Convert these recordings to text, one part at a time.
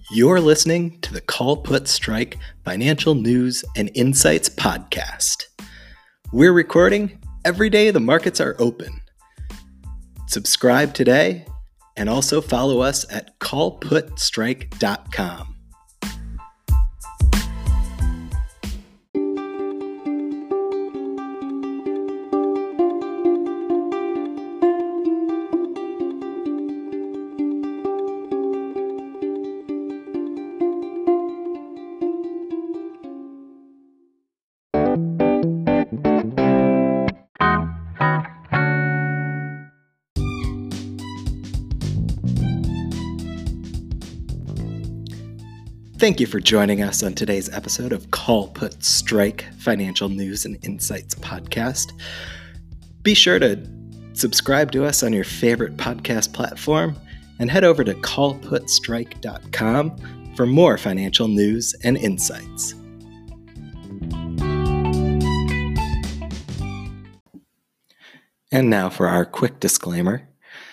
You're listening to the Call Put Strike Financial News and Insights podcast. We're recording every day the markets are open. Subscribe today and also follow us at callputstrike.com. Thank you for joining us on today's episode of Call Put Strike Financial News and Insights podcast. Be sure to subscribe to us on your favorite podcast platform and head over to callputstrike.com for more financial news and insights. And now for our quick disclaimer.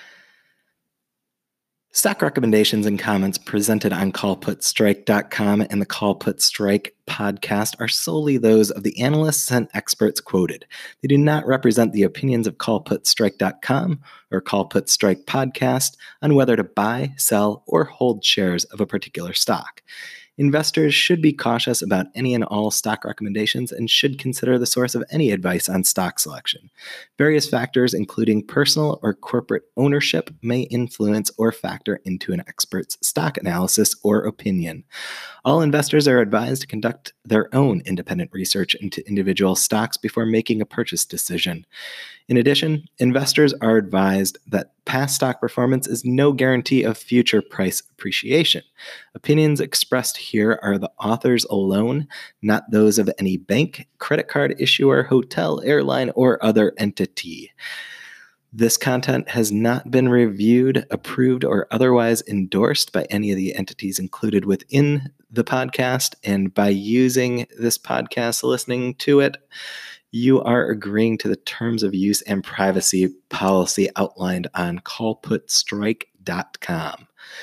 Stock recommendations and comments presented on callputstrike.com and the Call Put Strike podcast are solely those of the analysts and experts quoted. They do not represent the opinions of callputstrike.com or Call Put Strike podcast on whether to buy, sell, or hold shares of a particular stock. Investors should be cautious about any and all stock recommendations and should consider the source of any advice on stock selection. Various factors, including personal or corporate ownership, may influence or factor into an expert's stock analysis or opinion. All investors are advised to conduct their own independent research into individual stocks before making a purchase decision. In addition, investors are advised that past stock performance is no guarantee of future price appreciation. Opinions expressed here are the authors alone, not those of any bank, credit card issuer, hotel, airline, or other entity. This content has not been reviewed, approved, or otherwise endorsed by any of the entities included within the podcast. And by using this podcast, listening to it, you are agreeing to the terms of use and privacy policy outlined on callputstrike.com.